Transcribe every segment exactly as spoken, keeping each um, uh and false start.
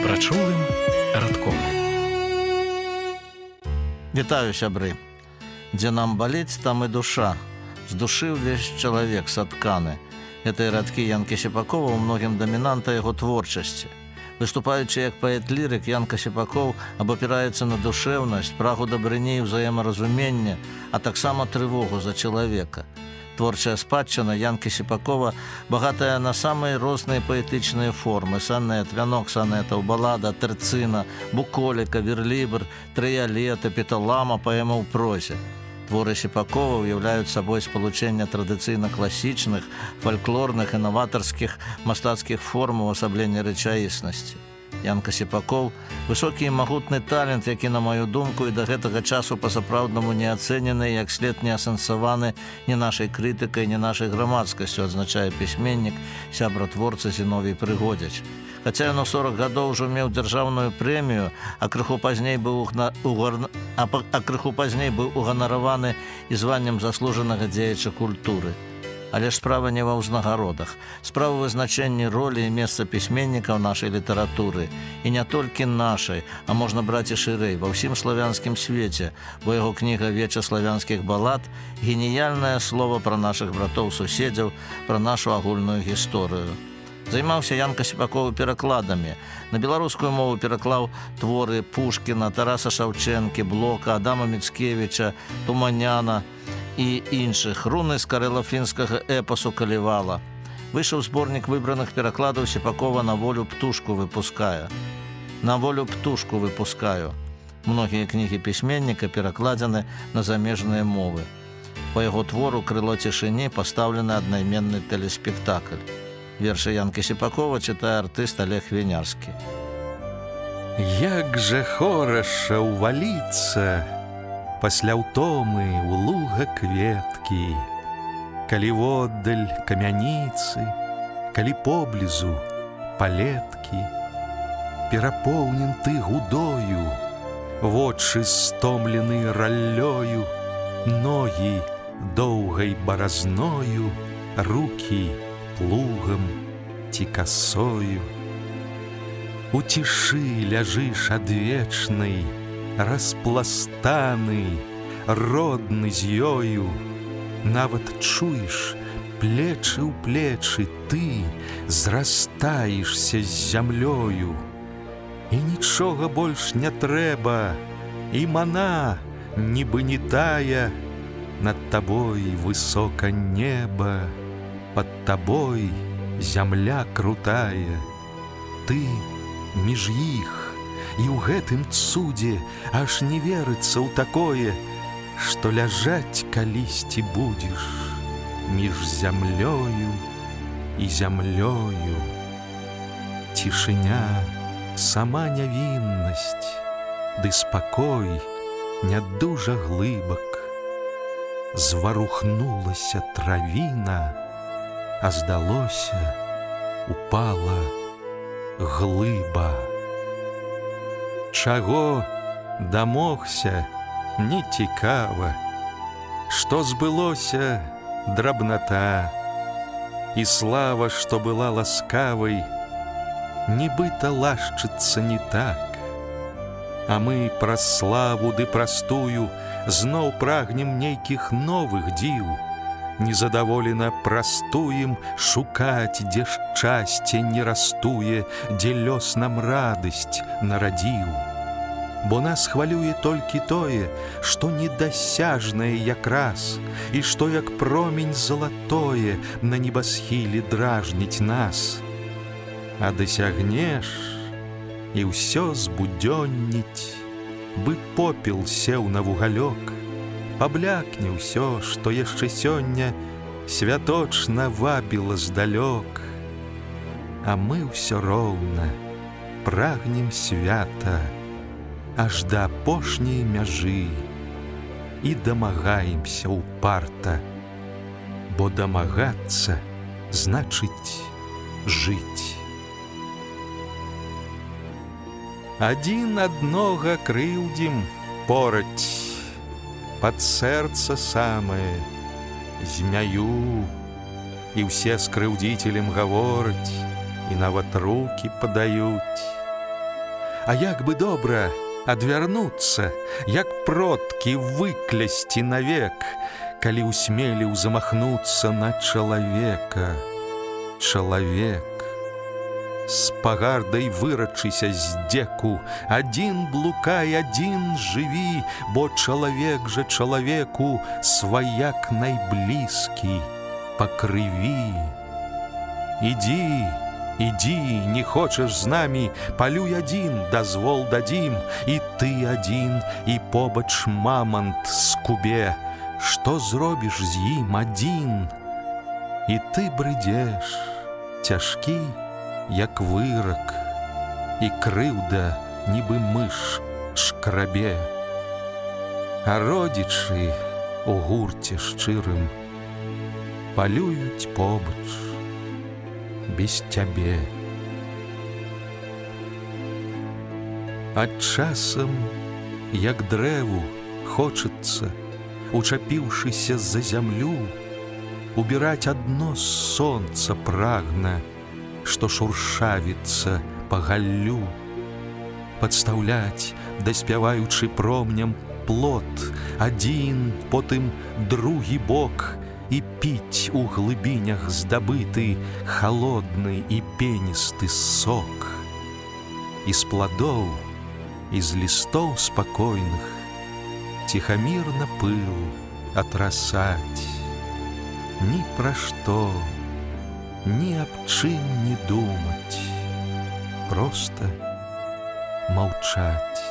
Прачулым радком. Вітаю, сябры. Дзе нам баліць, там і душа. З душы ўвесь чалавек сатканы. Гэтыя радкі Янкі Сіпакова ў многім дамінанта яго творчасці. Выступаючы як паэт-лірык, Янка Сіпаков абапіраецца на душэўнасць, прагу дабрыні і ўзаемаразумення, а таксама трывогу за чалавека. Творчая спадчына Янкі Сіпакова багатая на самыя розныя паэтычныя формы: санет, вянок санетаў, балада, тэрцына, буколіка, верлібр, трыялет, эпіталама, паэма ў прозе. Творы Сіпакова ўяўляюць сабой спалучэнне традыцыйна-класічных, фальклорных і наватарскіх мастацкіх форм увасаблення рэчаіснасці. Янка Сіпаков – высокі і магутны талент, які, на маю думку, і да гэтага часу па-сапраўднаму не ацэнены, як след не асэнсаваны ні нашай крытыкай, ні нашай грамадскасцю, адзначае пісьменнік, сябра творцы Зіновій Прыгодзіч. Хаця ён у сорок гадоў ужо меў дзяржаўную прэмію, а крыху пазней быў угна... угар... а... а крыху пазней быў уганараваны і званнем заслужанага дзеяча культуры. Але ж справа не ва ўзнагародах. Справа вызначэнні ролі і месца пісьменніка ў нашай літаратуры. І не толькі нашай, а можна браць і шырэй, ва ўсім славянскім свеце, бо яго кніга «Веча славянскіх балад» – геніяльнае слова пра нашых братоў-суседзяў, пра нашу агульную гісторыю. Займаўся Янка Сіпакова перакладамі. На беларускую мову пераклаў творы Пушкіна, Тараса Шаўчэнкі, Блока, Адама Міцкевіча, Туманяна і іншых, руны з карэло-фінскага эпасу Калівала. Выйшаў зборнік выбраных перакладаў Сіпакова «На волю птушку выпускаю». «На волю птушку выпускаю». Многія кнігі пісьменніка перакладзены на замежныя мовы. Па яго твору «Крыло цішыні» пастаўлены аднайменны тэлеспектакль. Вершы Янкі Сіпакова чытае артыст Олег Вінярскі. Як жа хораша ўваліцца пасля ўтомы ў луга кветкі, калі воддаль камяніцы, калі поблізу палеткі, перапоўнен ты гудою, вочы стомлены раллёю, ногі доўгай баразною, рукі плугам ці касою. У цішы ляжыш адвечнай, распластаны, родны з ёю, нават чуеш, плечы ў плечы ты зрастаешся з зямлёю. І нічога больш не трэба, і мана, нібы не тая, над табой высока неба, пад табой зямля крутая. Ты між іх, і ў гэтым цудзе аж не верыцца ў такое, што ляжаць калісьці будзеш між зямлёю і зямлёю. Цішыня, сама нявіннасць, ды спакой не дужа глыбак. Зварухнулася травіна, а здалося, упала глыба. Чаго дамогся, не цікава, што збылося драбната, і слава, што была ласкавай, нібыта лашчыцца не так. А мы праз славу ды прастую зноў прагнем нейкіх новых дзіў, незадаволена прастуем шукаць, дзе шчасце не растуе, дзе лёс нам радасць нарадзіў. Бо нас хвалюе толькі тое, што недасяжнае якраз, і што як промень залатое на небасхіле дражніць нас. А дасягнеш, і ўсё збудзённіць, бы попел сеў на вугалёк, паблякне ўсё, што яшчэ сёння святочна вабіла здалёк. А мы ўсё роўна прагнем свята аж да апошняй мяжы і дамагаемся ўпарта, бо дамагацца значыць жыць. Адзін аднога крыўдзім пораць, пад сэрца самае змяю, і ўсе скрыўдзіцелем гавораць, і нават рукі падаюць. А як бы добра адвярнуцца, як продкі выклясці навек, калі ўсмеліў замахнуцца на чалавека. Чалавек. З пагардай вырачыся здзеку, адзін блукай, адзін жыві, бо чалавек жа чалавеку сваяк найблізкі па крыві. Ідзі, ідзі, не хочаш з намі, палюй адзін, дазвол дадзім, і ты адзін, і побач мамант скубе. Што зробіш з ім адзін? І ты брыдзеш, цяжкі, як вырак, і крыўда, нібы мыш, шкрабе. А родзічы у гурце шчырым палююць побач без цябе. А часам, як дрэву, хочацца, учапіўшыся за зямлю, убіраць адно з сонца прагна, што шуршавіцца па галлю, падстаўляць, даспяваючы промням плот, адзін, потым другі бок, і піць у глыбінях здабыты халодны і пеністы сок. І з пладоў, і з лістоў спакойных ціхамірна пыл атрасаць. Ні пра што, ні аб чым не думаць, проста маўчаць.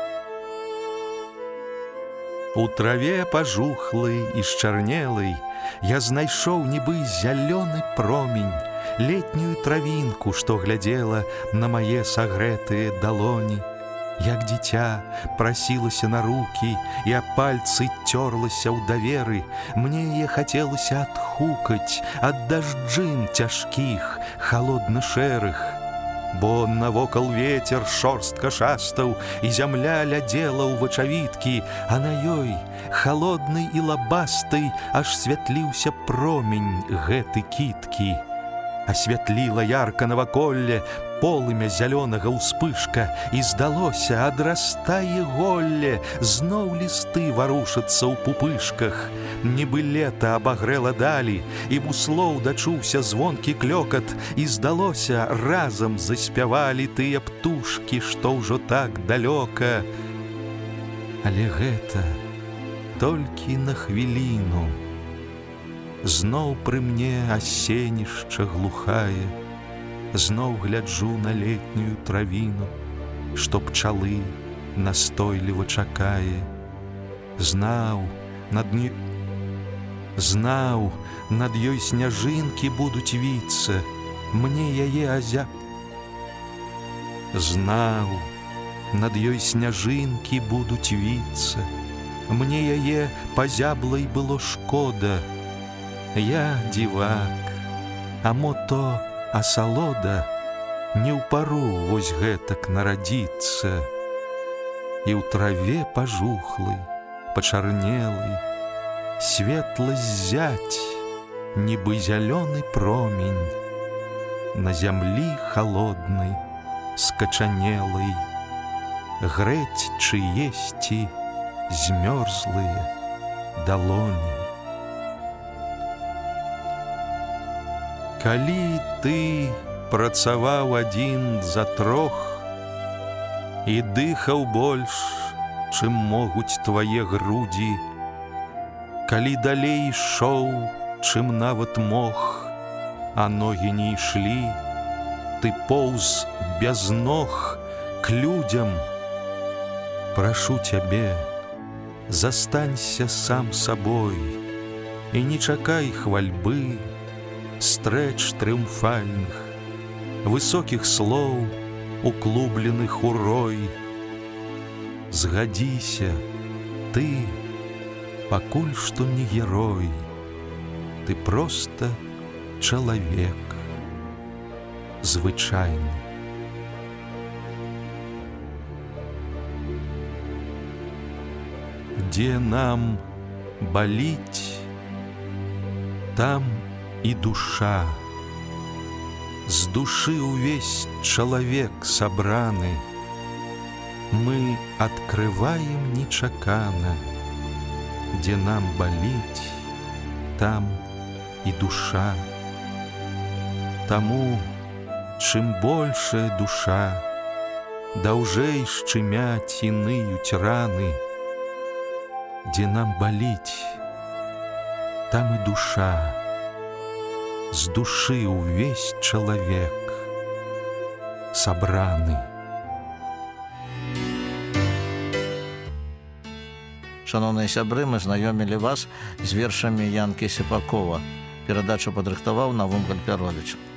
У траве пажухлай і счарнелай я знайшоў нібы зялёны промень, летнюю травінку, што глядзела на мае сагрэтыя далоні. Як дзіця прасілася на рукі, і а пальцы цёрлася ў даверы, мне яе хацелася адхукаць ад дажджын цяжкіх, халодна-шэрых. Бо навокал ветер шорстка шастаў, і зямля лядзела ў вачавіткі, а на ёй, халоднай і лабастай, аж святліўся промень гэты кіткі. Асвятліла ярка наваколле полымя зялёнага ўспышка, і здалося, адрастае голле, зноў лісты варушацца ў пупышках. Нібы лета абагрэла далі, і буслоў дачуўся звонкі клёкат, і здалося, разам заспявалі тыя птушкі, што ўжо так далёка. Але гэта толькі на хвіліну. Зноў пры мне асенішча глухае, зноў гляджу на летнюю травіну, што пчалы настойліва чакае. Знаў, над не... Знаў, над ёй сняжынкі будуць віцца, мне яе азя... Знаў, над ёй сняжынкі будуць віцца, мне яе пазяблай было шкода. Я дзівак, а мо то асалода не ў пару вось гэтак нарадзіцца. І ў траве пажухлай, пачарнелай, светла ззяць, нібы зялёны промень, на зямлі халоднай, скачанелай, грэць чыесьці змёрзлыя далоні. Калі ты працаваў адзін за трох і дыхаў больш, чым могуць твае грудзі, калі далей ішоў, чым нават мог, а ногі не ішлі, ты поўз без ног к людзям, прашу цябе, застанься сам сабой і не чакай хвальбы, стрэч трыумфальных, высокіх слоў, уклубленых урой. Згадзіся, ты пакуль што не герой, ты проста чалавек звычайны. Дзе нам баліць, там і душа. З душы ўвесь чалавек сабраны, мы открываем нечакано, где нам болеть, там и душа. Тому, чым большая душа, даўжэй шчымяць і ныюць раны, где нам болеть, там и душа. С души увесь человек собраны. Шановныя сябры, мы знаёмілі вас з вершамі Янкі Сіпакова. Перадачу падрыхтаваў Навум Гальперовіч.